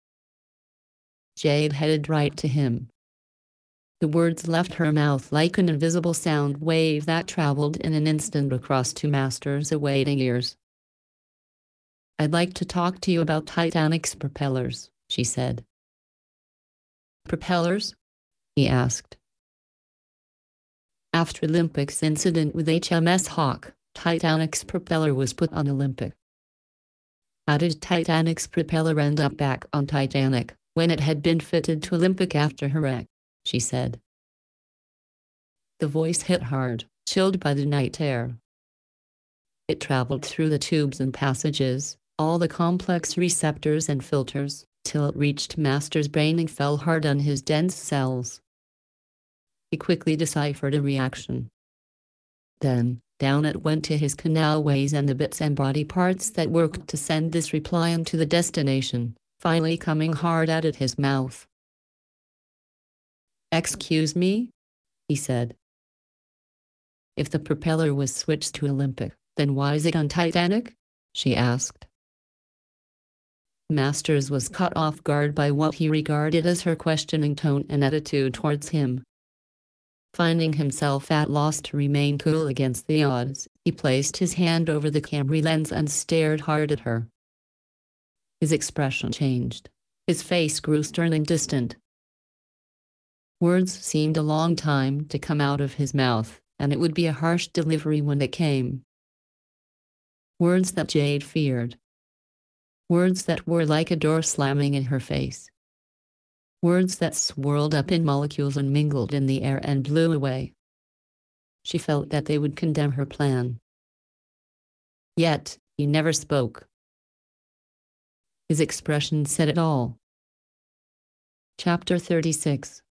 Jade headed right to him. The words left her mouth like an invisible sound wave that traveled in an instant across to Masters' awaiting ears. "I'd like to talk to you about Titanic's propellers," she said. "Propellers?" he asked. After Olympic's incident with H M S Hawk, Titanic's propeller was put on Olympic. "How did Titanic's propeller end up back on Titanic when it had been fitted to Olympic after her wreck?" she said. The voice hit hard, chilled by the night air. "It traveled through the tubes and passages, all the complex receptors and filters, till it reached Masters' brain and fell hard on his dense cells. He quickly deciphered a reaction. Then, Down it went to his canalways and the bits and body parts that worked to send this reply into the destination, finally coming hard out at his mouth. "Excuse me?" he said. "If the propeller was switched to Olympic, then why is it on Titanic?" she asked. Masters was caught off guard by what he regarded as her questioning tone and attitude towards him. Finding himself at loss to remain cool against the odds, he placed his hand over the camera lens and stared hard at her. His expression changed. His face grew stern and distant. Words seemed a long time to come out of his mouth, and it would be a harsh delivery when it came. Words that Jade feared. Words that were like a door slamming in her face. Words that swirled up in molecules and mingled in the air and blew away. She felt that they would condemn her plan. Yet, he never spoke. His expression said it all. Chapter thirty-six.